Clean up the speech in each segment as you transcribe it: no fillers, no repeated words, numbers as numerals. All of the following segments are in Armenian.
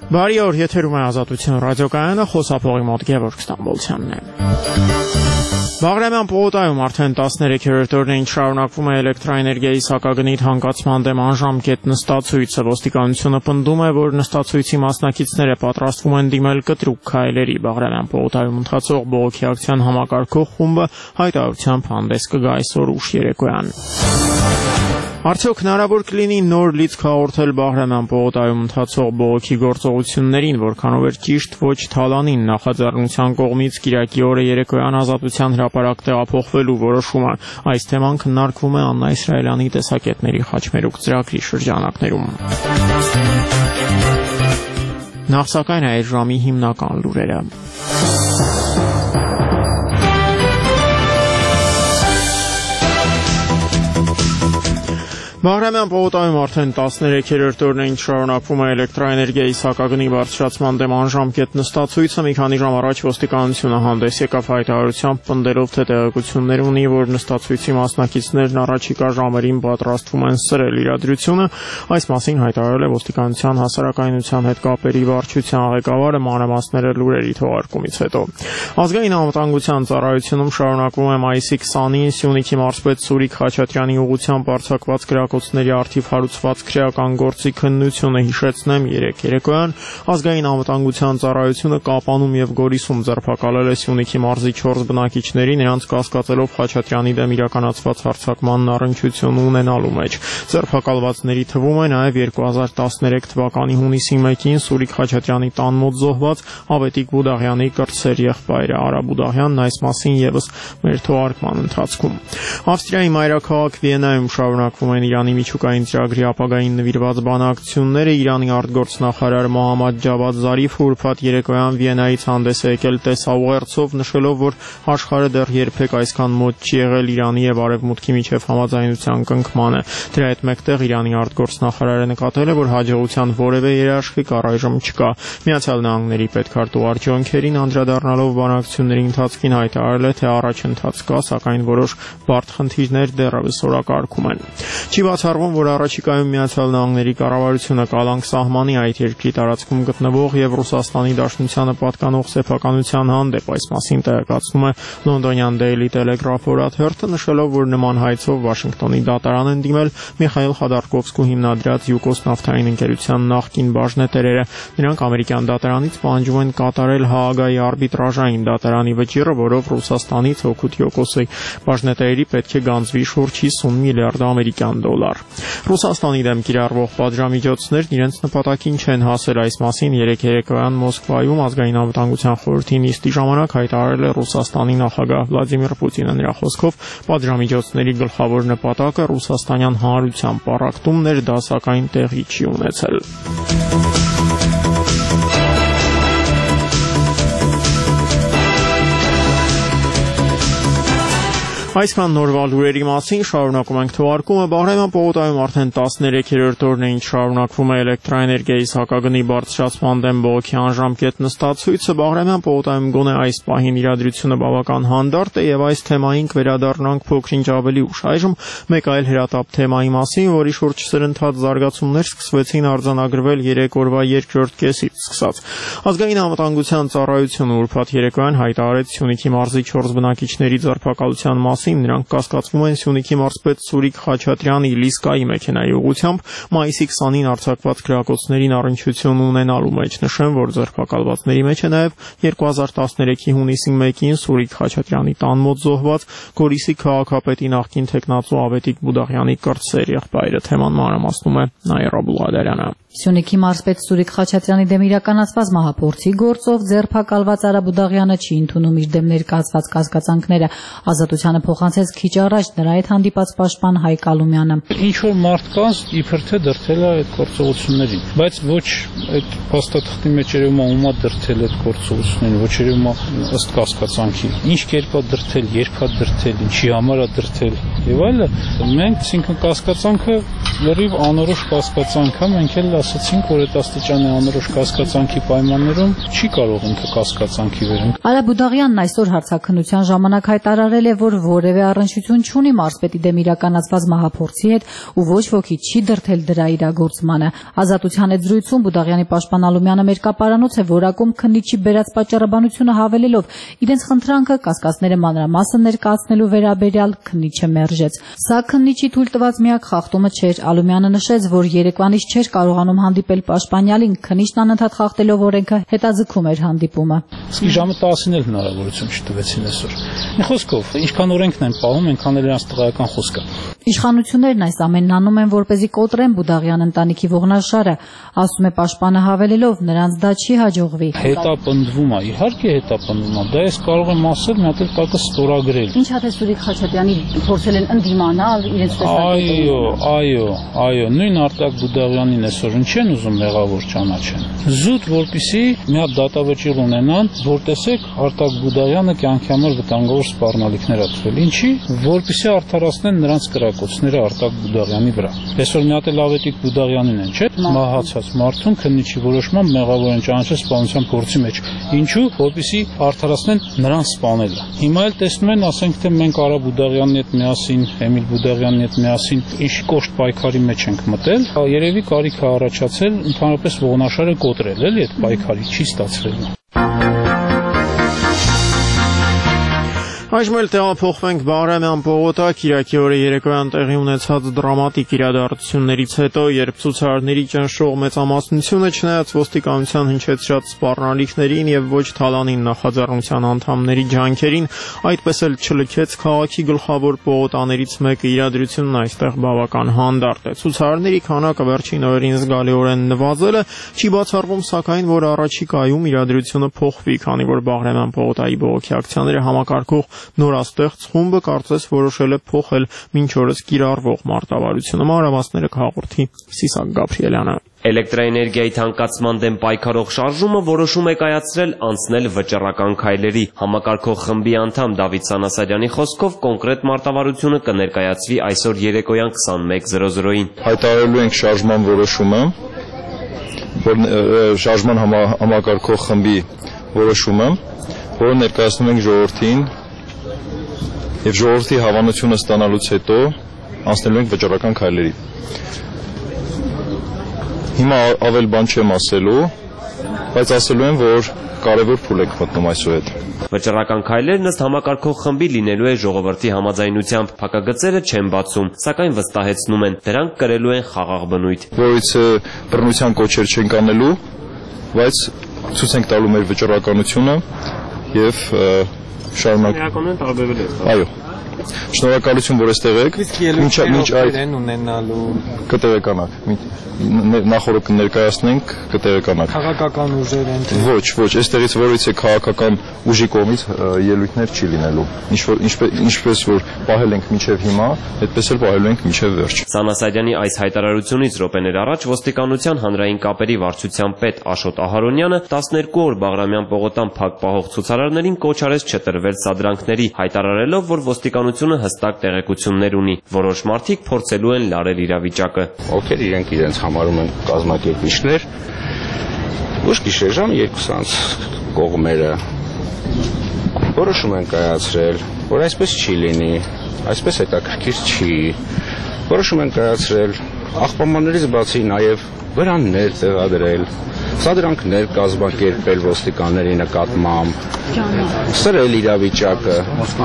Բարի օր, եթերում է Ազատություն ռադիոկայանը, խոսափողի մոտ Գևորգ Ստամբոլցյանն է։ Բաղրամյան պողոտայում արդեն 13-րդ օրն է ինչ շարունակվում է էլեկտրաէներգիայի սակագնի թանկացման դեմ անժամկետ նստացույցը։ Ոստիկանությունը պնդում է, որ նստացույցի մասնակիցները պատրաստվում են դիմել կտրուկ քայլերի։ Բաղրամյան պողոտայում ընթացող բողոքի ակցիան համակարգող խումբը հայտարարությամբ հանդես կգա այսօր ուշ երեկոյան։ Արդյոք հնարավոր կլինի նոր լիցք հաղորդել Բաղրամյան պողոտայում ընթացող բողոքի գործողություններին, որքանով էր ճիշտ ոչ թալանին նախաձեռնության կողմից կիրակի օրը երեկոյան Ազատության հրապարակ տեղափոխվելու որոշումը։ Այս թեման քննարկվում է Աննա Իսրայելյանի տեսակետների խաչմերուկ ծրագրի շրջանակներում։ Նախ սակայն այդ ժամի հիմնական լուրերը։ Բաղրամյան պողոտայում արդեն 13-րդ օրն է ինչ շարունակվում է էլեկտրաէներգիայի սակագնի բարձրացման դեմ անժամկետ նստացույցը։ Մի քանի ժամ առաջ ոստիկանությունը հանդես եկավ հայտարարությամբ, պնդելով, թե տեղեկություններ ունի, որ նստացույցի մասնակիցներն առաջիկա ժամերին պատրաստվում են սրել իրադրությունը։ Այս մասին հայտարարել է ոստիկանության հասարակայնության հետ կապերի վարչության ղեկավարը մանրամասները լուրերի թողարկումից հետո։ Ազգային անվտանգության ծառայությունում շարունակվում է մայիսի 20-ին Սյունիքի մարզպետ Սուրիկ Խաչատրյանի ուղղությամբ արձակված կրակոցների արդիվ հարուցված քրեական գործի քննությունը։ Հիշեցնեմ, երեկոյան ազգային անվտանգության ծառայությունը Կապանում եւ Գորիսում ձերբակալել է Սյունիքի մարզի 4 բնակիչների, նրանց կասկածելով Խաչատրյանի դեմ իրականացված հարձակման առնչություն ունենալու մեջ։ Ձերբակալվածների թվում է նաեւ 2013 թվականի հունիսի 1-ին Սուրիկ Խաչատրյանի տան մոտ զոհված Ավետիք Բուդաղյանի կրտսեր եղբայրը Արա Բուդաղյանն, այս մասին եւս մեր թողարկման ընթացքում։ Ավստրիայի մայրաքաղաք Վիեննայում շարունակվում են Իրանի միջուկային ծրագրի ապագային նվիրված բանակցությունները։ Իրանի արտգործնախարար Մոհամմադ Ջավադ Զարիֆը ուրբաթ երեկոյան Վիեննայից հանդես է եկել տեսաուղերձով, նշելով, որ աշխարհը դեռ երբեք այսքան մոտ չի եղել Իրանի եւ Արևմուտքի միջև համաձայնության կնքմանը։ Դրա հետ մեկտեղ Իրանի արտգործնախարարը նկատել է, որ հաջողության որևէ երաշխիք առայժմ չկա։ Միացյալ Նահանգների պետքարտուղար Ջոն Քերին անդրադառնալով բանակցությունների ընթացքին հայտարարել է, թե առաջընթաց կա, սակայն որոշ բարդ խնդիրներ դեռևս օրակարգում են։ Չի բացառվում, որ առաջիկայում Միացյալ Նահանգների կառավարությունը կալանք սահմանի այդ երկրի տարածքում գտնվող եւ Ռուսաստանի Դաշնությանը պատկանող սեփականության հանդեպ։ Այս մասին տեղեկացնում է լոնդոնյան Daily Telegraph օրաթերթը, նշելով, որ նման հայցով Վաշինգտոնի դատարան են դիմել Միխայիլ Խոդորկովսկու հիմնադրած Յուկոս նավթային ընկերության նախկին բաժնետերերը։ Նրանք ամերիկյան դատարանից պահանջում են կատարել Հաագայի արբիտրաժային դատարանի վճիռը, որով Ռուսաստանից հօգուտ Յուկոսի բաժնետերերի պետք է գանձվի շուրջ 50 միլիարդ ամերիկյան դոլար։ Ռուսաստանի դեմ կիրառվող պատժամիջոցներն իրենց նպատակին չեն հասել։ Այս մասին երեկոյան Մոսկվայում ազգային անվտանգության խորհրդի նիստի ժամանակ հայտարարել է Ռուսաստանի նախագահ Վլադիմիր Պուտինը։ Նրա խոսքով պատժամիջոցների գլխավոր նպատակը ռուսաստանյան հանրության պառակտումն էր, դա սակայն տեղի չի ունեցել։ Այսքան նորվա լուրերի մասին շարունակում ենք թողարկումը։ Բաղրամյան պողոտայում արդեն 13-րդ օրն է ինչ շարունակվում է էլեկտրաէներգիայի սակագնի բարձրացման դեմ բողոքի անժամկետ նստացույցը։ Բաղրամյան պողոտայում գոնե այս պահին իրադրությունը բավական հանդարտ է եւ այս թեմային կվերադառնանք փոքրինչ ավելի ուշ։ Այժմ մեկ այլ հրատապ թեմայի մասին, որի շուրջ սրընթաց զարգացումներ սկսվեցին արձանագրվել 3 օրվա երկրորդ կեսից սկսած։ Ազգային անվտանգության ծառայությունը ուրբաթ երեկոյան հայտարարեց Սյունիքի մարզի 4 բնակիչների ձերբակալության մասին։ Նրանք կասկածվում են Սյունիքի մարզպետ Սուրիկ Խաչատրյանի Լիսկայի մեքենայի ուղղությամբ մայիսի 20-ին արձակված քրակոցներին առնչություն ունենալու մեջ։ Նշեմ, որ ձերբակալվածների մեջ է նաև 2013-ի հունիսի 1-ին Սուրիկ Խաչատրյանի տան մոտ զոհված Գորիսի քաղաքապետի նախկին թեկնածու Ավետիք Բուդաղյանի կրտսեր եղբայրը։ Թեման մանրամասնում է Նաիրա Բուլղադարյանը։ Սյունիքի մարզպետ Սուրիկ Խաչատրյանի դեմ իրականացված մահափորձի գործով ձերբակալված Արա Բուդաղյանը չի ընդունում իր դեմ ներկայացված կասկածանքները։ Ազատությանը փոխանցեց քիչ առաջ նրա հետ հանդիպած պաշտպան Հայկ Ալումյանը։ Ինչ որ մարդկանց իբր թե դրթել է այդ գործողություններին, բայց ոչ այդ փաստաթղթի մեջ երևում է ումա դրթել այդ գործողություններին, ոչ երևում է ըստ կասկածանքի։ Ինչ կերպ է դրթել, երբ է դրթել, ինչի համար է դրթել եւ այլը։ Մենք այսինքն կասկածանքը լրիվ անորոշ կասկածանք է, մենք էլ ասացինք, որ այդ աստիճանի անորոշ կասկածանքի պայմաններում չի կարող ինքը կասկածանքի վերենք։ Արա Բուդաղյանն այսօր հարցաքննության ժամանակ հայտարարել է, որ որևէ առնչություն չունի մարզպետի դեմ իրականացված մահափորձի հետ ու ոչ ոքի չի դրդել դրա իրագործմանը։ Ազատության հետ զրույցում Բուդաղյանի պաշտպան Ալումյանը մերկապարանոց է որակում քննիչի բերած պատճառաբանությունը հավելելով իրենց խնդրանքը կասկածները մանրամասն ներկայացնելու վերաբերյալ քննիչը մերժեց։ Սա քննիչի թույլ տված միակ խախտումը չէր։ Ալումյանը նշեց, որ Երեկվանից չէր կարողանում հանդիպել պաշտպանյալին, քննիչն անընդհատ խախտելով օրենքը հետաձգում էր հանդիպումը։ Իսկ ժամը 10-ին էլ հնարավորություն չտվեցին այսօր։ Մի խոսքով, ինչքան օրենքն են պահում, այնքան էլ իրանց տղայական խոսքը։ Իշխանություններն այս ամենն անում են, որպեսզի կոտրեն Բուդաղյան ընտանիքի ողնաշարը, ասում է պաշտպանը հավելելով, նրանց դա չի հաջողվի։ Հետապնդվում է, իհարկե հետապնդվում է, դա ես կարող եմ ասել, մի հատ էլ տակը ստորագրել։ Ինչ հատ է Սուրիկ Խաչատրյանի փորձել են ընդդիմանալ իրենց տեսակետին։ Այո, նույն Արտակ Բուդաղյանին այսօր ինչ են ուզում մեղավոր ճանաչեն։ Զուտ որպեսի մի հատ դատավճիռ ունենան, որ տեսեք Արտակ Բուդաղյանը կյանքի համար վտանգավոր սպառնալիքներ ա տվել։ Ինչի, որպեսի արդարացնեն նրանց կրակոցները Արտակ Բուդաղյանի վրա։ Այսօր մի հատ էլ Ավետիք Բուդաղյանին են, չէ՞, մահացած մարդուն քննիչի որոշմամբ մեղավոր են ճանաչել սպանության փորձի մեջ։ Ինչու, որպեսի արդարացնեն նրան սպանելը։ Հիմա էլ տեսնում են, ասենք թե մենք Արա Բուդաղյանի հետ միասին, Էմիլ Բուդաղյանի հետ միասին ինչ կոշտ պայքարի մեջ ենք մտել, երևի կարիք է առաջացել ընդհանրապես ողնաշարը կոտրել, էլի այդ պայքարի չի ստացվել։ Այժմ էլ տեղափոխվենք Բաղրամյան պողոտա Կիրակի օրը երեկոյան տեղի ունեցած դրամատիկ իրադարձություններից հետո, երբ ցուցարարների ճնշող մեծամասնությունը չնայած ոստիկանության հնչեցրած սպառնալիքներին եւ ոչ թալանին նախաձեռնության անդամների ջանքերին, այդպես էլ չլքեց քաղաքի գլխավոր պողոտաներից մեկը, իրադրությունն այստեղ բավական հանդարտ է։ Ցուցարարների քանակը վերջին օրերին զգալիորեն նվազել է, չի բացառվում սակայն, որ առաջիկայում իրադրությունը փոխվի, քանի որ Բաղրամյան պողոտայի բողոքի ակցիաները համակարգող նորաստեղծ խումբը կարծես որոշել է փոխել մինչ օրս կիրառվող մարտավարությունը։ Մանրամասները հաղորդի Սիսակ Գաբրիելյանը։ Էլեկտրաէներգիայի թանկացման դեմ պայքարող շարժումը որոշում է կայացրել անցնել վճռական քայլերի։ Համակարգող խմբի անդամ Դավիթ Սանասարյանի խոսքով կոնկրետ մարտավարությունը կներկայացվի այսօր երեկոյան 21:00-ին։ Հայտարարելու ենք շարժման որոշումը, որ շարժման համակարգող խմբի որոշումը, որը ներկայացնում ենք ժողովրդին եւ ժողովրդի հավանությունը ստանալուց հետո անցնելու ենք վճռական քայլերի։ Հիմա ավել բան չեմ ասելու, բայց ասելու եմ, որ կարևոր փուլ եք մտնում այսուհետ։ Վճռական քայլերն ըստ համակարգող խմբի լինելու է ժողովրդի համաձայնությամբ, փակագծերը չեն բացում, սակայն վստահեցնում են, դրանք կրելու են խաղաղ բնույթ։ Որից բռնության կոչեր չենք անելու, բայց ցույց ենք տալու մեր վճռականությունը եւ շարունակել։ Այո։ Շնորհակալություն, որ այստեղ եք։ Մինչ այդ ունենալու կտեղեկանաք։ Նախորդ կներկայացնենք, կտեղեկանաք։ Քաղաքական ուժեր են։ Ոչ, այստեղից որից է քաղաքական ուժի կողմից ելույթներ չի լինելու։ Ինչպես որ պահել ենք մինչև հիմա, այդպես էլ պահելու ենք մինչև վերջ։ Սանասարյանի այս հայտարարությունից րոպեներ առաջ ոստիկանության հանրային կապերի վարչության պետ Աշոտ Ահարոնյանը 12 օր Բաղրամյան պողոտան փակ պահող ցուցարարներին կոչ արեց չտրվել սադրանքների, հայտարարելով, որ ոստիկանությունը հստակ տեղեկություններ ունի։ Որոշ մարդիկ փորձելու են լարել իրավիճակը։ Ովքեր իրենք իրենց համարում են կազմակերպիչներ, ուշ գիշեր ժամ 2-ից կողմերը որոշում են կայացրել, որ այսպես չի լինի, այսպես հետաքրքիր չի։ Որոշում են կայացրել աղբամաններից բացի նաև վրաններ տեղադրել, սադրանքներ կազմակերպել ոստիկանների նկատմամբ, սրել իրավիճակը,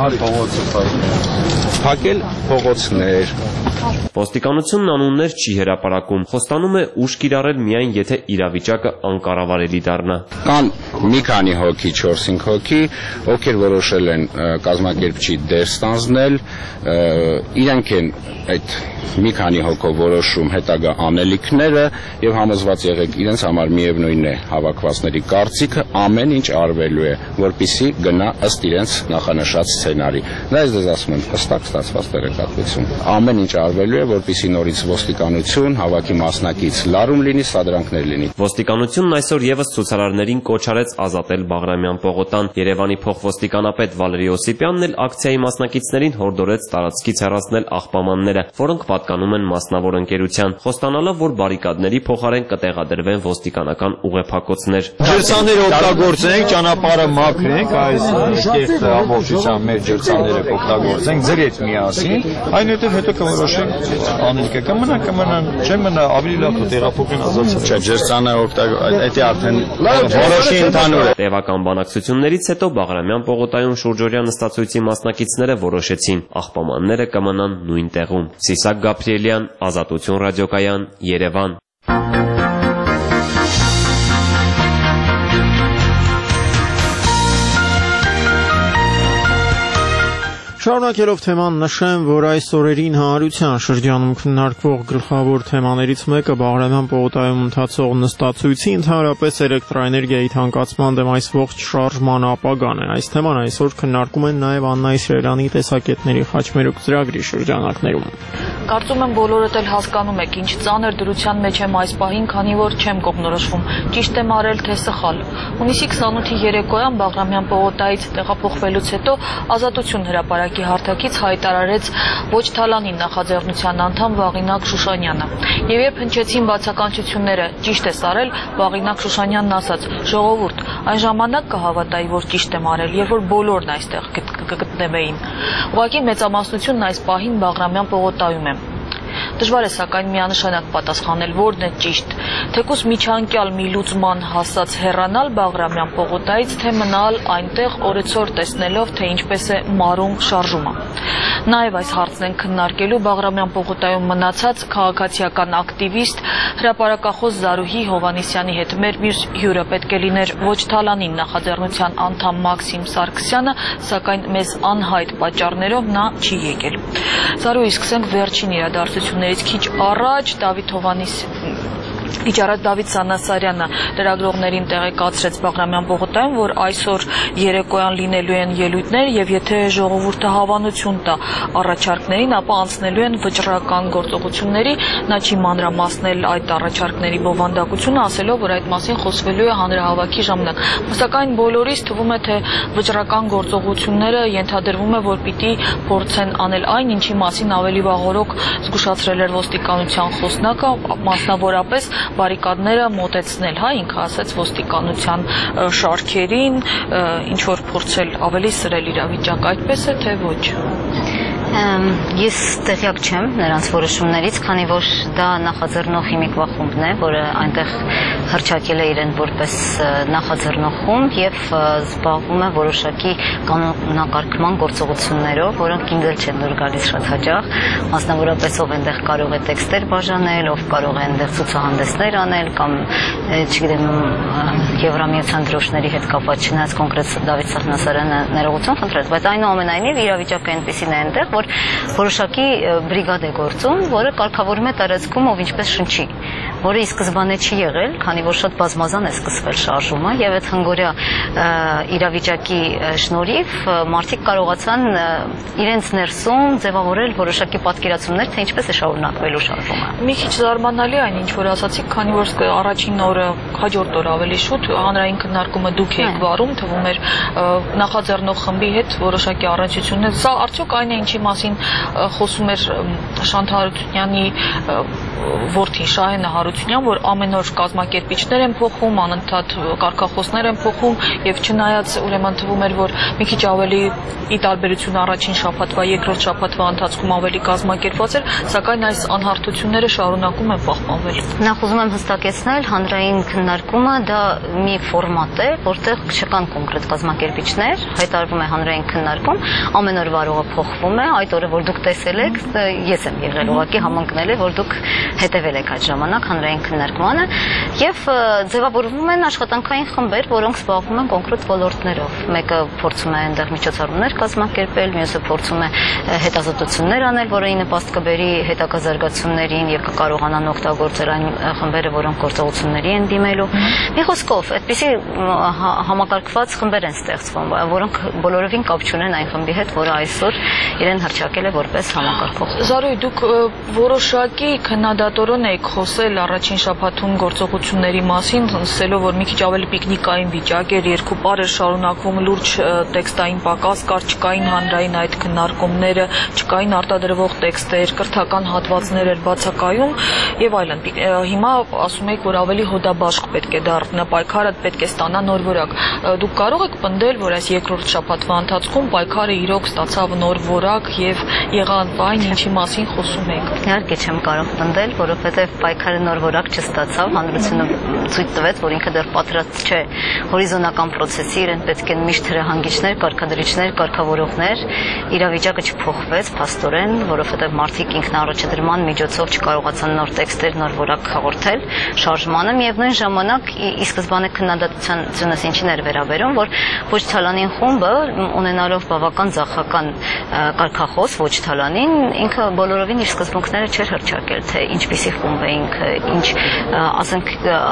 փակել փողոցներ։ Ոստիկանությունն անուններ չի հրապարակում, խոստանում է ուժ կիրառել միայն եթե իրավիճակը անկառավարելի դառնա։ Կան մի քանի հոգի, 4-5 հոգի, ովքեր որոշել են կազմակերպչի դեր ստանձնել, իրենք են այդ մի քանի հոգով որոշում հետագա անելիքները եւ համոզված եղեք իրենց համար միևնույն միևնույն է հավաքվածների կարծիքը ամեն ինչ արվելու է, որպեսզի գնա ըստ իրենց նախանշած սցենարի։ Դա ես ասում եմ, հստակ ստացված տեղեկատվություն։ Ամեն ինչ արվելու է, որպեսզի նորից ոստիկանություն, հավաքի մասնակից լարում լինի, սադրանքներ լինի։ Ոստիկանությունն այսօր եւս ցուցարարներին կոչ արեց ազատել Բաղրամյան պողոտան։ Երևանի փոխոստիկանապետ Վալերի Օսիպյանն էլ ակցիայի մասնակիցներին հորդորեց տարածքից հեռացնել աղբամանները, որոնք պատկանում են մասնավոր ընկերության, խոստանալով, որ բարիկադների փոխարեն կտեղադրվեն ոստիկանական ուղեփակոցներ։ Ջրցանները օգտագործենք, ճանապարհը մաքրենք, այս կեղծ ամբողջությամբ մեր ջրցանները օգտագործենք, ձրից միասին, այնուհետև հետո կորոշենք անելքը կմնան, չեմ մնա ավելի լավ տեղափոխեն ազատել։ Չէ, ջրցանը դա արդեն որոշի ընդհանուր է։ Տևական բանակցություններից հետո Բաղրամյան պողոտայում շուրջօրյա նստածույցի մասնակիցները որոշեցին աղբամանները կմնան նույն տեղում։ Սիսակ Գաբրիելյան, Ազատություն ռադիոկայան, Երևան։ Շարունակելով թեման նշեմ, որ այս օրերին հանրության շրջանում քննարկվող գլխավոր թեմաներից մեկը Բաղրամյան պողոտայում ընթացող նստածույցի ընդհանրապես էլեկտրոէներգիայի թանկացման դեմ այս ողջ շարժման ապագան է։ Այս թեման այսօր քննարկում են նաև Աննայի Սիրելյանի տեսակետների խաչմերուկ ծրագրի շրջանակներում։ Կարծում եմ բոլորդ էլ հասկանում եք, ինչ ծանր դրության մեջ եմ այս պահին, քանի որ չեմ կողմնորոշվում, ճիշտ եմ արել թե սխալ։ Հունիսի 28-ի երեկոյան Բաղրամյան պողոտայից տեղափոխվելուց հետո Ազատություն հրապարակի հարթակից հայտարարեց ոչ թալանի նախաձեռնության անդամ Վաղինակ Շուշանյանը։ Եվ երբ հնչեցին բացականչությունները, ճիշտ ես արել, Վաղինակ Շուշանյանն ասաց. «Ժողովուրդ, այն ժամանակ կհավատայի, որ ճիշտ եմ արել, երբ որ բոլորն այստեղ կգտնվեին»։ Ուղղակի մեծամասնությունն այս պահին Բաղրամյան պողոտայում է։ Դժվար է սակայն միանշանակ պատասխանել, որն է ճիշտ, թեկուզ միջանկյալ մի լուծման հասած հեռանալ Բաղրամյան պողոտայից, թե մնալ այնտեղ օրեցօր տեսնելով, թե ինչպես է մարում շարժումը։ Նաև այս հարցն են քննարկելու Բաղրամյան պողոտայում մնացած քաղաքացիական ակտիվիստ, հրապարակախոս Զարուհի Հովանեսյանի հետ մեր մյուս հյուրը պետք է լիներ ոչ թալանին նախաձեռնության անդամ Մաքսիմ Սարգսյանը, սակայն մեզ անհայտ պատճառներով նա չի եկել։ Զարուհի, սկսենք վերջին իրադարձություններից քիչ առաջ Դավիթ Սանասարյանը լրագրողներին տեղեկացրեց Բաղրամյան պողոտայում, որ այսօր երեկոյան լինելու են ելույթներ եւ եթե ժողովուրդը հավանություն տա առաջարկներին, ապա անցնելու են վճռական գործողությունների, նա չի մանրամասնել այդ առաջարկների բովանդակությունը, ասելով, որ այդ մասին խոսվելու է հանրահավաքի ժամանակ։ Սակայն բոլորիս թվում է, թե վճռական գործողությունները ենթադրվում է, որ պիտի փորձեն անել այն, ինչի մասին ավելի վաղօրոք զգուշացրել էր ոստիկանության խոսնակը, մասնավորապես բարիկադները մոտեցնել, ինքը ասաց ոստիկանության շարքերին, ինչ որ փորձել ավելի սրել իրավիճակը, այդպես է թե ոչ։ Ես տեղյակ չեմ նրանց որոշումներից, քանի որ դա նախաձեռնող հիմիկվա խումբն է, որը այնտեղ հռչակել է իրեն որպես նախաձեռնող խումբ եւ զբաղվում է որոշակի կանոնակարգման գործողություններով, որոնք ինձ չեն դուր գալիս շատ հաճախ, մասնավորապես ով այնտեղ կարող է տեքստեր բաժանել, ով կարող է այնտեղ ցուցահանդեսներ անել կամ չգիտեմ Եվրամիության դրոշների հետ կապված չնայած կոնկրետ Դավիթ Սանասարյանը ներողություն խնդրեց, բայց այնուամենայնիվ իրավիճակը այնպեսին է այնտեղ, որ որոշակի բրիգադ է գործում, որը կարգավորում է տարածքում ով ինչպես շնչի, որը ի սկզբանե չի եղել, քանի որ շատ բազմազան է սկսվել շարժումը եւ այդ հնգորյա իրավիճակի շնորհիվ մարդիկ կարողացան իրենց ներսում ձևավորել որոշակի պատկերացումներ, թե ինչպես է շարունակվելու շարժումը։ Մի քիչ զարմանալի այն, ինչ որ ասացիք, քանի որ առաջին օրը, հաջորդ օրը ավելի շուտ հանրային քննարկումը դուք եք վարում, թվում էր նախաձեռնող խմբի հետ որոշակի առնչություններ։ Սա արդյոք այն է, ինչի մասին խոսում էր Շանթ Հարությունյանի որդին Շահենը Հարությունյան, որ ամեն օր կազմակերպիչներ են փոխում, անընդհատ կարգախոսներ են փոխում եւ չնայած ուրեմն թվում էր, որ մի քիչ ավելի ի տարբերություն առաջին շաբաթվա, երկրորդ շաբաթվա ընթացքում ավելի կազմակերպված էր, սակայն այս անհարթությունները շարունակում են պահպանվել։ Նախ ուզում եմ հստակեցնել, հանրային քննարկումը դա մի ֆորմատ է, որտեղ չկան կոնկրետ կազմակերպիչներ, հայտարարվում է հանրային քննարկում, ամեն օր վարողը փոխվում է, այդ օրը որ դուք տեսել եք, ես եմ եղել ուղղակի համընկնել է, որ դուք հետևել եք այդ ժամանակ հանրային քննարկմանը եւ ձևավորվում են աշխատանքային խմբեր, որոնք զբաղվում են կոնկրետ ոլորտներով։ Մեկը փորձում է այնտեղ միջոցառումներ կազմակերպել, մյուսը փորձում է հետազոտություններ անել, որը նպաստ կբերի հետագա զարգացումներին եւ կկարողանան օգտագործել այն խմբերը, որոնք գործողությունների են դիմելու։ Մի խոսքով, այդպիսի համակարգված խմբեր են ստեղծվում, որոնք բոլորովին կապ չունեն այն խմբի հետ, որը այսօր իրեն հռչակել է որպես համակարգող։ Զարուհի, դուք որոշակի քննադատորեն եք խոսել առաջին շաբաթում գործողությունների մասին, ասելով, որ մի քիչ ավելի պիկնիկային վիճակ էր, երկու պար էր շարունակվում, լուրջ տեքստային պակաս կար, չկային հանրային այդ քննարկումները, չկային արտադրվող տեքստեր, կրթական հատվածներ էր բացակայում եւ այլն։ Հիմա ասում եք, որ ավելի հոդաբաշխ պետք է դառնա, պայքարը պետք է ստանա նոր որակ։ Դուք կարող եք պնդել, որ այս երկրորդ շաբաթվա ընթացքում պայքարը իրոք ստացավ նոր որակ եւ եղավ այն, ինչի մասին խոսում եք։ Իհարկե չեմ կարող պնդել, որովհետեւ պայքարը նոր որակ չստացավ, հանրությունը ցույց տվեց, որ ինքը դեռ պատրաստ չէ հորիզոնական process-ի, իրեն պետք են միշտ հրահանգիչներ, կարգադրիչներ, կարգավորողներ, իրավիճակը չփոխվեց փաստորեն, որովհետեւ մարդիկ ինքնաառաջադրման միջոցով չկարողացան նոր տեքստեր, նոր որակ հաղորդել շարժմանը, միևնույն ժամանակ ի սկզբանե քննադատությունս ինչին էր վերաբերում, որ ոչ Թալանին խումբը ունենալով բավական ձախական կարգախոս ոչ Թալանին, ինքը բոլորովին իր սկզբունքները չէր հռչակել, թե ինչպիսի խումբ է ինքը, ինչ ասենք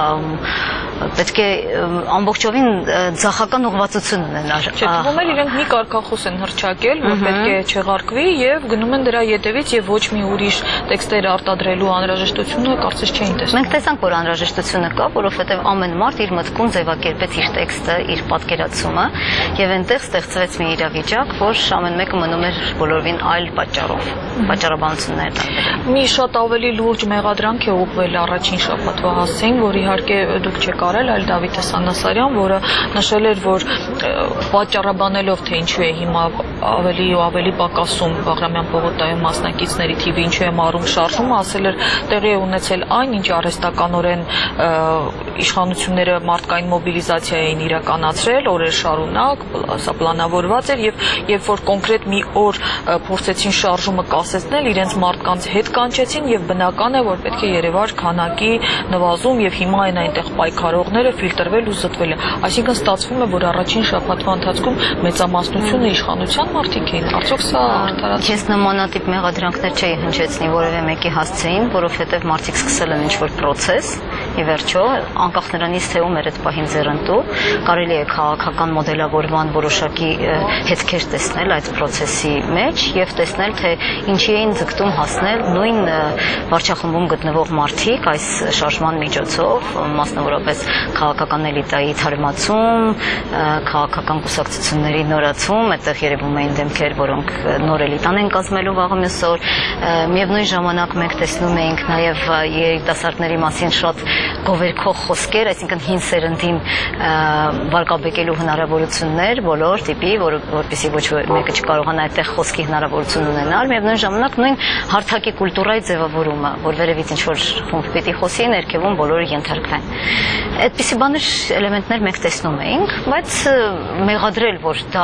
պետք է ամբողջովին ձախական ուղղվածություն ունենար։ Թվում էր իրենք մի կարգախոս են հռչակել, որ պետք է չեղարկվի եւ գնում են դրա ետևից եւ ոչ մի ուրիշ տեքստեր արտադրելու անհրաժեշտությունը կարծես չէին տեսնում։ Մենք տեսանք, որ անհրաժեշտությունը կա, որովհետեւ ամեն մարդ իր մտքում ձևակերպեց իր տեքստը, իր պատկերացումը եւ այնտեղ ստեղծվեց մի իրավիճակ, որ ամեն մեկը մնում էր բոլորովին այլ պատճառով, պատճառաբանություններ տարբեր։ Մի շատ ավելի լուրջ մեղադրանք է ուղղվել առաջին շաբաթվա հասցեին, որ իհարկե դուք չեք արել, այլ Դավիթ Սանասարյան, որը նշել էր, որ պատճառաբանելով թե ինչու է հիմա ավելի ու ավելի պակասում Բաղրամյան պողոտայում մասնակիցների թիվը, ինչու է մարում շարժումը, ասել էր տեղի է ունեցել այն, ինչ արհեստականորեն իշխանությունները մարդկային մոբիլիզացիա էին իրականացրել օրեր շարունակ, սա պլանավորված էր եւ երբ որ կոնկրետ մի օր փորձեցին շարժումը կասեցնել, իրենց մարդկանց հետ կանչեցին եւ բնական է, որ պետք է երևար քանակի նվազում եւ հիմա այն այնտեղ պայքարողները ֆիլտրվել ու զտվել է։ Այսինքն ստացվում է, որ առաջին շաբաթվա ընթացքում մեծամասնությունը իշխանության մարդիկ էին։ Արդյոք սա արդարացի։ Ես նմանատիպ մեղադրանքներ չէի հնչեցնի որևէ մեկի հասցեին, որովհետեւ մարդիկ սկսել են ինչ-որ process, ի վերջո, անկախ նրանից թե ում էր այդ պահին ձեռնտու, կարելի է քաղաքական մոդելավորման որոշակի հետքեր տեսնել այդ process-ի մեջ եւ տեսնել, թե ինչի էին ձգտում հասնել նույն վարչախմբում գտնվող մարդիկ այս շարժման միջոցով, մասնավորապես քաղաքական էլիտայի թարմացում, քաղաքական կուսակցությունների նորացում, այդտեղ երևում էին դեմքեր, որոնք նոր էլիտան են կազմելու վաղը մյուս օր։ Միևնույն ժամանակ մենք տեսնում էինք նաեւ երիտասարդների մասին շատ գովերքող խոսքեր, այսինքն հին սերնդին վարկաբեկելու հնարավորություններ բոլոր տիպի, որպեսզի ոչ մեկը չկարողանա այդտեղ խոսքի հնարավորություն ունենալ, միևնույն ժամանակ նույն հարթակի կուլտուրայի ձևավորումը, որ վերևից ինչ-որ խումբ պիտի խոսի, ներքևում բոլորը ենթարկվեն։ Այդպիսի բաներ էլեմենտներ մենք տեսնում էինք, բայց մեղադրել, որ դա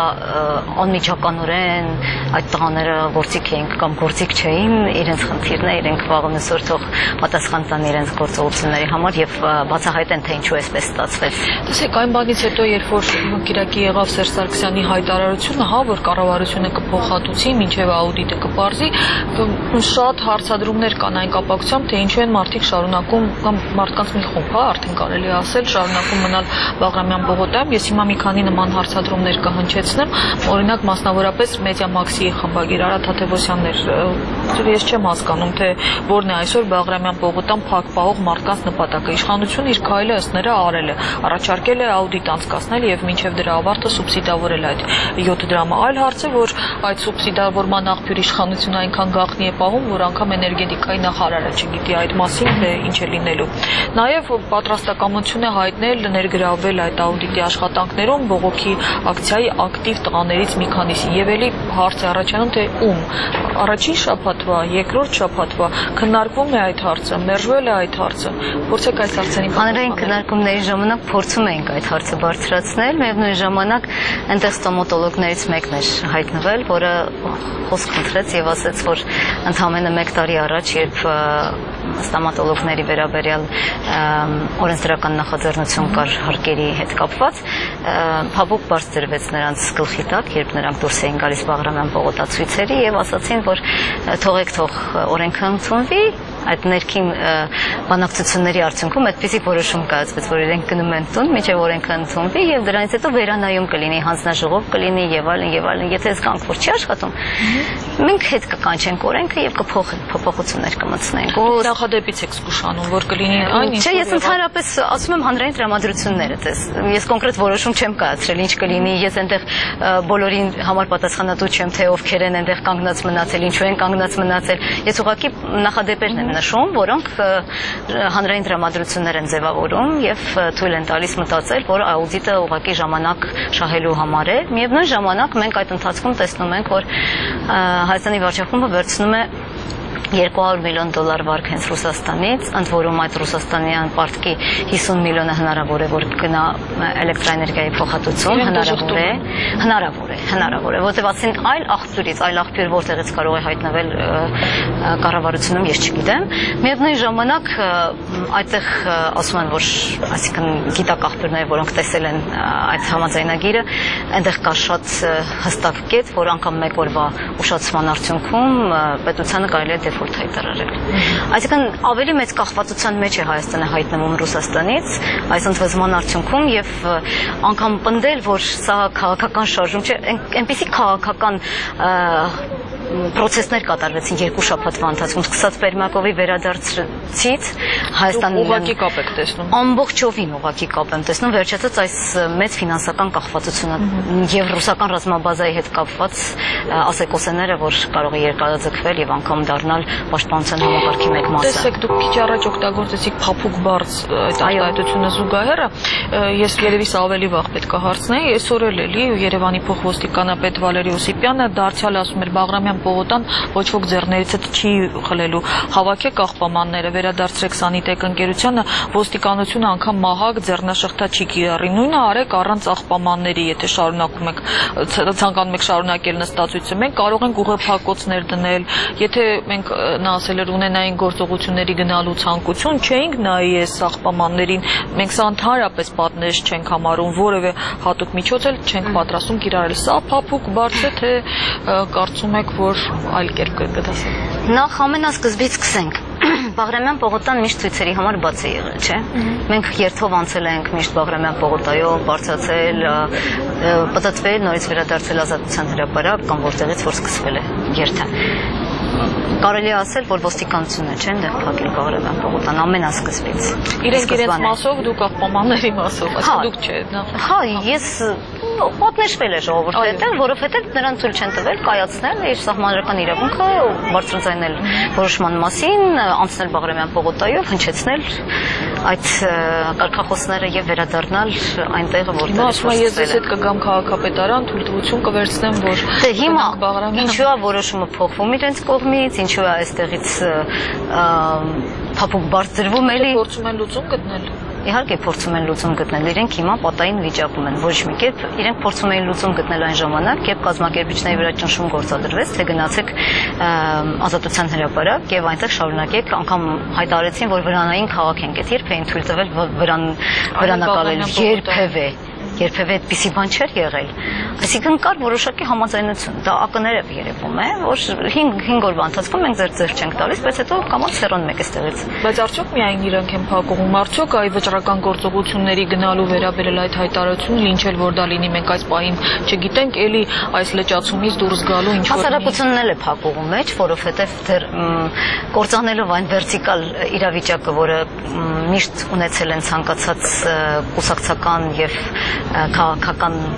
անմիջականորեն այդ տղաները գործիք էին կամ գործիք չէին, իրենց խնդիրն է, իրենք վաղը մյուս օր թող պատասխան տան իրենց գործողությունների համար եւ բացահայտեն, թե ինչու էսպես ստացվեց։ Տեսեք, այն բանից հետո, երբ որ Կիրակի եղավ Սերժ Սարգսյանի հայտարարությունը, որ կառավարությունը կփոխհատուցի, մինչեւ աուդիտը կպարզի, շատ հարցադրումներ կան այն կապակցությամբ, թե ինչու են մարդիկ շարունակում կամ մարդկանց մի խումբ, արդեն կարելի է ասել, շարունակում մնալ Բաղրամյան պողոտայում։ Ես հիմա մի քանի նման հարցադրումներ կհնչեցնեմ, օրինակ մասնավորապես Մեդիամաքսի խմբագիր Արա Թադևոսյանն էր, ես չեմ հասկանում, թե որն է այսօր Բաղրամյան պողոտան փակ պահող մարդկանց նպատակը։ Իշխանությունը իր քայլը ըստ նրա արել է, առաջարկել է աուդիտ անցկացնել եւ մինչեւ դրա ավարտը սուբսիդավորել այդ 7 դրամը։ Այլ հարց է, որ այդ սուբսիդավորման աղբյուր իշխանությունը այնքան գաղտնի է պահում, որ անգամ էներգետիկայի նախարարը չգիտի այդ մասին, թե ինչ է լինելու։ Նաեւ պատրաստակամություն է հայտնել ներգրավել այդ աուդիտի աշխատանքներում բողոքի ակցիայի ակտիվ տղաներից մի քանիսի։ Եվ էլի հարց է առաջանում, թե ում։ Առաջին շաբաթ շաբաթվա, երկրորդ շաբաթվա քննարկվում է այդ հարցը, մերժվել է այդ հարցը։ Փորձեք այս հարցերին հանրային քննարկումների ժամանակ փորձում էինք այդ հարցը բարձրացնել, միևնույն ժամանակ այնտեղ ստոմատոլոգներից մեկն էր հայտնվել, որը խոսք խնդրեց եւ ասաց, որ ընդամենը 1 տարի առաջ, երբ ստոմատոլոգների վերաբերյալ օրենսդրական նախաձեռնություն կար հարկերի հետ կապված, փափուկ բարձ դրվեց նրանց գլխի տակ, երբ նրանք դուրս էին գալիս Բաղրամյան պողոտացույցերի եւ ասացին, որ թողեք օրենքը ընդունվի, այդ ներքին բանակցությունների արդյունքում այդպիսի որոշում կայացվեց, որ իրենք գնում են տուն, մինչև օրենքը ընդունվի եւ դրանից հետո վերանայում կլինի, հանձնաժողով կլինի եւ այլն, եթե զգանք, որ չի աշխատում, մենք հետ կկանչենք օրենքը եւ փոփոխություններ կմտցնենք։ Նախադեպից եք զգուշանում, որ կլինի այն ինչ։ Չէ, ես ընդհանրապես ասում եմ հանրային տրամադրությունները, ես կոնկրետ որոշում չեմ կայացրել, ինչ կլինի, ես այնտեղ բոլորին համար պատասխանատու չեմ, թե ովքեր են այնտեղ կանգնած մնացել, ինչու են կանգնած մնացել։ Ես ուղղակի նախադեպերն եմ նշում, որոնք հանրային տրամադրություններ են ձևավորում եւ թույլ են տալիս մտածել, որ աուդիտը ուղղակի ժամանակ շահելու համար է։ Միևնույն ժամանակ մենք այդ ընթացքում տեսնում ենք, որ Հայաստանի վարչախումբը վերցնում է $200 միլիոն վարկ հենց Ռուսաստանից, ընդ որում այդ ռուսաստանյան պարտքի 50 միլիոնը հնարավոր է, որ գնա էլեկտրաէներգիայի փոխհատուցում, հնարավոր է, որտեղ ասին այլ աղբյուրից, այլ աղբյուր որտեղից կարող է հայտնվել կառավարությունում, ես չգիտեմ։ Միևնույն ժամանակ այդտեղ ասում են, որ այսինքն գիտակ աղբյուրները, որոնք տեսել են այդ համաձայնագիրը, այնտեղ կա շատ հստակ կետ, որ անգամ մեկ օրվա ուշացման արդյունքում պետությանը կարելի է դեֆոլտ հայտարարել։ Այսինքն ավելի մեծ կախվածության մեջ է Հայաստանը հայտնվում Ռուսաստանից այս ընդվզման արդյունքում եւ անգամ պնդել, որ սա քաղաքական շարժում չէ, այնպիսի քաղաքական պրոցեսներ կատարվեցին 2 շաբաթվա ընթացքում, սկսած Պերմակովի վերադարձից Հայաստանի ուղղակի կապ եք տեսնում։ Ամբողջովին ուղղակի կապ եմ տեսնում, վերջացած այս մեծ ֆինանսական կախվածությունը եւ ռուսական ռազմաբազայի հետ կապված ասեկոսեները, որ կարող է երկարաձգվել եւ անգամ դառնալ պաշտպանության համակարգի մեկ մասը։ Տեսեք, դուք քիչ առաջ օգտագործեցիք փափուկ բառ այդ արտահայտությունը զուգահեռը, ես երևի սա ավելի վաղ պետք է հարցնեի, այսօր էլի Երևանի փոխոստիկանապետ Վալերի Օսիպյանը դարձյալ ասում էր Բաղրամյան պողոտան ոչ ոք ձեռներից չի խլելու, հավաքեք աղբամանները, վերադարձրեք Սանիտեկ ընկերությանը, ոստիկանությունը անգամ մահակ ձեռնաշղթա չի կիրառի, նույնը արեք առանց աղբամանների, եթե շարունակում եք ցանկանում եք շարունակել նստածույցը, մենք կարող ենք ուղեփակոցներ դնել, եթե մենք նա ասել էր ունենային գործողությունների գնալու ցանկություն, չէինք նայի այս աղբամաններին, մենք սա ընդհանրապես պատնեշ չենք համարում, որևէ հատուկ միջոց էլ չենք պատրաստում կիրառել, սա փափուկ բարձ է, թե կարծում եք, որ այլ կերպ կդասեք։ Նախ ամենասկզբից սկսենք։ Բաղրամյան պողոտան միշտ ցույցերի համար բաց է եղել, չէ՞։ Մենք երթով անցել ենք միշտ Բաղրամյան պողոտայով, բարձրացել, պատտվել, նորից վերադարձել Ազատության հրապարակ կամ որտեղից որ սկսվել է երթը։ Կարելի է ասել, որ ոստիկանությունը չէ այնտեղ փակել Բաղրամյան պողոտան ամենասկզբից։ Իրենք իրենց մասով, դուք աղբամանների մասով, այսինքն դուք չէ, նախ։ Հա, ես պատնեշվել է ժողովուրդի հետ, որովհետև նրան թույլ չեն տվել կայացնել իր սահմանադրական իրավունքը, բարձրաձայնել որոշման մասին, անցնել Բաղրամյան պողոտայով, հնչեցնել այդ կարգախոսները եւ վերադառնալ այնտեղ, որտեղ ասում ես հետ կգամ քաղաքապետարան, թույլտվություն կվերցնեմ, որ հիմա ինչու է որոշումը փոխվում իրենց կողմից, ինչու է այստեղից փափուկ բարձ դրվում էլի, փորձում են լուծում գտնել։ Իհարկե փորձում են լուծում գտնել, իրենք հիմա պատային վիճակում են, ոչ մի կերպ իրենք փորձում էին լուծում գտնել այն ժամանակ, երբ կազմակերպիչների վրա ճնշում գործադրվեց, թե գնացեք Ազատության հրապարակ եւ այնտեղ շարունակեք, անգամ հայտարարեցին, որ վրանային քաղաք են, երբ էին թույլ տվել վրանակալել, երբևէ այդպիսի բան չէր եղել։ Այսինքն կար որոշակի համաձայնություն, դա ակներև երևում է, որ 5 օրվա ընթացքում մենք ձեր չենք տալիս, բայց հետո կամաց սերոն մեկ էստեղից։ Բայց արդյոք միայն իրանք են փակողում, արդյոք այ վճռական գործողությունների գնալու վերաբերել այդ հայտարարությունը, ինչ էլ որ դա լինի, մենք այս պահին չգիտենք, էլի այս լճացումից դուրս գալու ինչ որ հասարակությունն էլ է փակողում մեջ, որովհետև դեռ կործանելով այն վերտիկալ իրավիճակը, որը միշտ ունեցել են ցանկացած կուսակցական եւ քաղաքական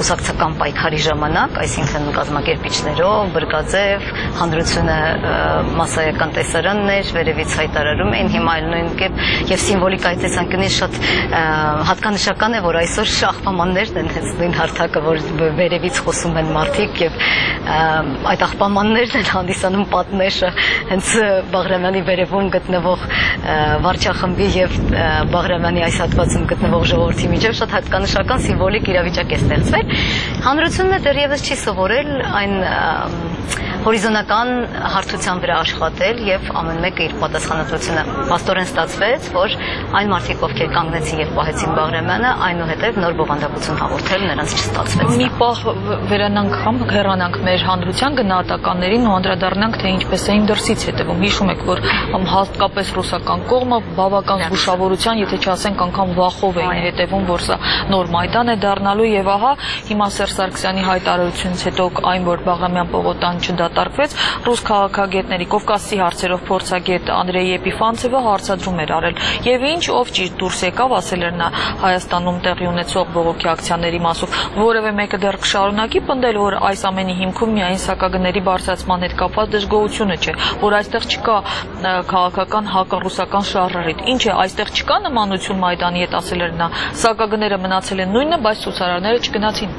կուսակցական պայքարի ժամանակ, այսինքն կազմակերպիչներով, բրգաձև, հանրությունը մասսայական տեսարաններ վերևից հայտարարում էին, հիմա այլ նույն կերպ եւ սիմվոլիկայի տեսանկյունից շատ հատկանշական է, որ այսօր աղբամաններն են հենց նույն հարթակը, որ վերևից խոսում են մարդիկ եւ այդ աղբամաններն են հանդիսանում պատնեշը հենց Բաղրամյանի վերևում գտնվող վարչախմբի եւ Բաղրամյանի այս հատվածում գտնվող ժողովրդի միջև շատ հատկանշական սիմվոլիկ իրավիճակ է ստեղծվել։ Հանրությունը դեռևս չի սովորել այն հորիզոնական հարթության վրա աշխատել եւ ամեն մեկը իր պատասխանատվությունը փաստորեն ստացվեց, որ այն մարդիկ, ովքեր կանգնեցին եւ պահեցին Բաղրամյանը, այնուհետեւ նոր բովանդակություն հաղորդել նրանց չստացվեց։ Մի պահ վերանանք կամ հեռանանք մեր հանրության գնահատականներին ու անդրադառնանք, թե ինչպես էին դրսից հետևում։ Հիշում եք, որ հատկապես ռուսական կողմը բավական զգուշավորության, եթե չասենք անգամ վախով էին հետևում, որ սա նոր Մայդան է դառնալու եւ ահա հիմա Սերժ Սարգսյանի հայտարարությունից հետո այն, որ Բաղրամյան պողոտան չդատարկվեց, ռուս քաղաքագետների Կովկասի հարցերով փորձագետ Անդրեյ Էպիֆանցևը հարցադրում էր արել եւ ինչ ով ճիշտ դուրս եկավ, ասել էր նա Հայաստանում տեղի ունեցող բողոքի ակցիաների մասով, որևէ մեկը դեռ կշարունակի պնդել, որ այս ամենի հիմքում միայն սակագների բարձրացման հետ կապված դժգոհությունը չէ, որ այստեղ չկա քաղաքական հակառուսական շարժարիտ։ Ինչ է, այստեղ չկա նմանություն Մայդանի հետ, ասել էր նա, սակագները մնացել են նույնը, բայց ցուցարարները չգնացին։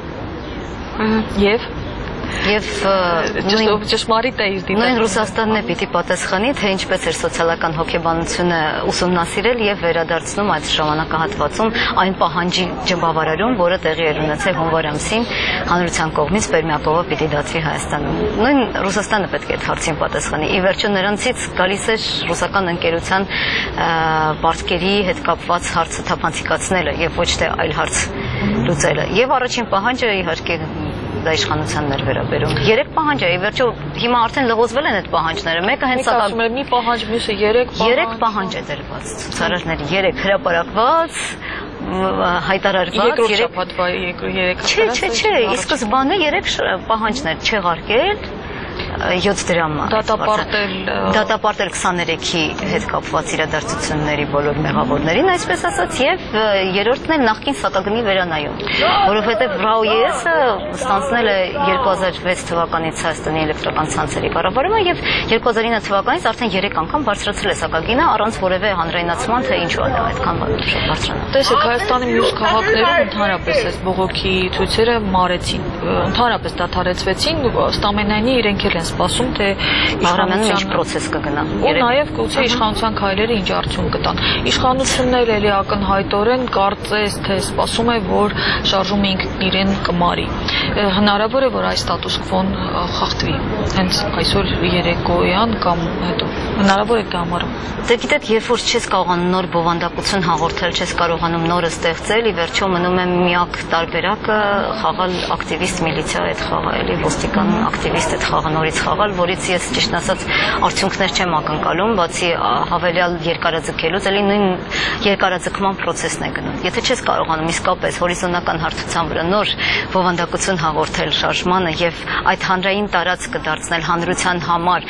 Եվ ճշմարիտ է իր նույն Ռուսաստանն է պիտի պատասխանի, թե ինչպես էր սոցիալական հոգեբանությունը ուսումնասիրել եւ վերադարձնում այդ ժամանակահատվածում այն պահանջի ջբավարարում, որը տեղի էր ունեցել հունվար ամսին հանրության կողմից Պերմյակովը պիտի դատվի Հայաստանում։ Նույն Ռուսաստանը պետք է այդ հարցին պատասխանի։ Ի վերջո նրանցից գալիս է ռուսական ընկերության պարտքերի հետ կապված հարցը թափանցիկացնելը եւ ոչ թե այլ հարց լուծելը։ Եվ առաջին պահանջը իհարկե դա իշխանությանն էր վերաբերում։ 3 պահանջ է, ի վերջո հիմա արդեն լղոզվել են այդ պահանջները։ Մեկը հենց մի պահանջ, մյուսը 3 պահանջ է դրված։ Ցուցարարների 3 հրապարակված, հայտարարված 3 շաբաթվա 3 Չէ, ի սկզբանե 3 պահանջներ չեղարկել 7 դրամը դատապարտել 23-ի հետ կապված իրադարձությունների բոլոր մեղավորներին, այսպես ասած, եւ երրորդն էլ նախկին սակագնի վերանայում, որովհետեւ ՌԱՕԵՍ-ը ստանձնել է 2006 թվականից Հայաստանի էլեկտրական ցանցերի կառավարումը եւ 2009 թվականից արդեն 3 անգամ բարձրացրել է սակագինը առանց որևէ հանրայնացման, թե ինչու է այդքան բարձրանալու։ Տեսեք, Հայաստանի մյուս քաղաքներում ընդհանրապես այս բողոքի ցույցերը մարեցին, ընդհանրապես դադարեցվեցին, ըստ ամենայնի իրենք են սպասում, թե Բաղրամյանը ինչ process կգնա։ Ու նաև գուցե իշխանության քայլերը ինչ արդյունք կտան։ Իշխանությունն էլ ակնհայտորեն կարծես թե սպասում է, որ շարժումը ինքն իրեն կմարի։ Հնարավոր է, որ այս ստատուս քվոն խախտվի հենց այսօր երեկոյան կամ հետո։ Հնարավոր է կամարում։ Դե գիտեք, երբ որ չես կարողանում նոր բովանդակություն հաղորդել, չես կարողանում նորը ստեղծել, ի վերջո մնում է միակ տարբերակը խաղալ ակտիվիստ միլիցիա հետ խաղալ, էլի ոստիկան ակտիվիստ հետ խաղալ, նորից խաղալ, որից ես ճիշտ ասած արդյունքներ չեմ ակնկալում, բացի հավելյալ երկարաձգելուց, էլի նույն երկարաձգման process-ն է գնում։ Եթե չես կարողանում իսկապես հորիզոնական հարթության վրա նոր բովանդակություն հաղորդել շարժմանը եւ այդ հանրային տարածքը դարձնել հանրության համար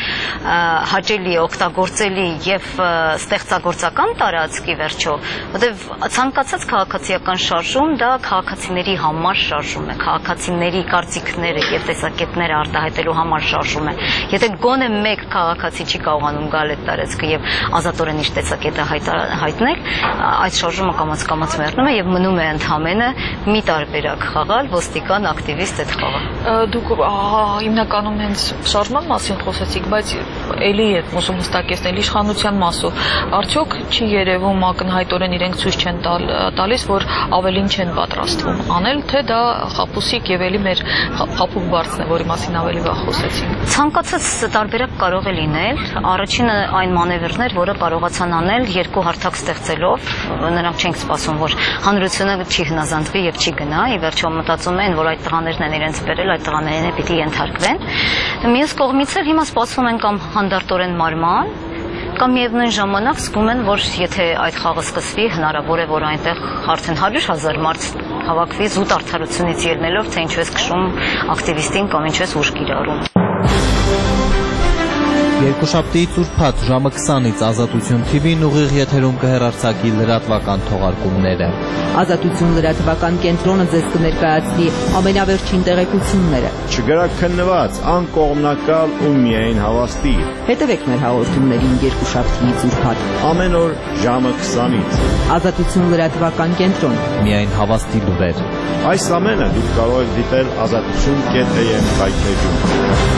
հաճելի, օգտագործելի եւ ստեղծագործական տարածք ի վերջո, որտեւ ցանկացած քաղաքացիական շարժում դա քաղաքացիների համար շարժում է, քաղաքացիների կարծիքները եւ տեսակետները արտահայտելու համար շարժում է։ Եթե գոնե մեկ քաղաքացի չի կարողանում գալ այդ տարածքը եւ ազատորեն իր տեսակետը հայտնել, այդ շարժումը կամաց մեռնում է եւ մնում է ընդհանրապես մի տարբերակ խաղալ ոստիկան ակտիվիստ հետ խաղալ։ Դուք հիմնականում հենց շարժման մասին խոսեցիք, բայց էլի եք ուսում հստակեցնել իշխանության մասով։ Արդյոք չի երևում ակնհայտորեն իրենք ցույց չեն տալիս, որ ավելին չեն պատրաստվում անել, թե դա խապուսիկ եւ էլի մեր խապուկ բարձն է, որի մասին ավելի վաղ խոսեցինք։ Ցանկացած տարբերակ կարող է լինել։ Առաջինը այն մանևրներ, որը կարողացան անել երկու հարթակ ստեղծելով, նրանք չենք սպասում, որ հանրությունը չի հնազանդվի եւ չի գնա, ի վերջո մտածում են, որ այդ տղաներն են իրենց բերել, այդ տղաներն է պիտի ենթարկվեն։ Մյուս կողմից էլ հիմա սպասում են կամ հանդարտորեն մարման, կամ միևնույն ժամանակ զգում են, որ եթե այդ խաղը սկսվի, հնարավոր է, որ այնտեղ արդեն 100,000 մարդ հավաքվի զուտ արդարությունից ելնելով, թե ինչու է քշում ակտիվիստին կամ ինչու է ուժ կիրառում։ Երկուշաբթիից ուրբաթ ժամը 20-ից Ազատություն TV-ն ուղիղ եթերում կհեռարձակի լրատվական թողարկումները։ Ազատություն լրատվական կենտրոնը ձեզ կներկայացնի ամենավերջին տեղեկությունները։ Չգրաքննված, անկողմնակալ ու միայն հավաստի։ Հետևեք մեր հաղորդումներին երկուշաբթիից ուրբաթ։ Ամեն օր ժամը 20-ից։ Ազատություն լրատվական կենտրոն։ Միայն հավաստի լուրեր։ Այս ամենը դուք կարող եք դիտել azatutun.am հայտարարում։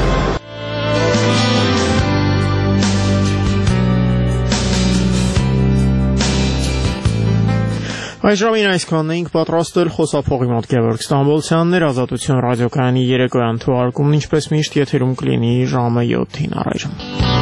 Այս ժամին այսքանն էինք պատրաստել խոսափողի մոտ Գևորգ Ստամբոլցյանն էր, Ազատություն ռադիոկայանի երեկոյան թողարկումն ինչպես միշտ եթերում կլինի ժամը 7-ին առայժմ։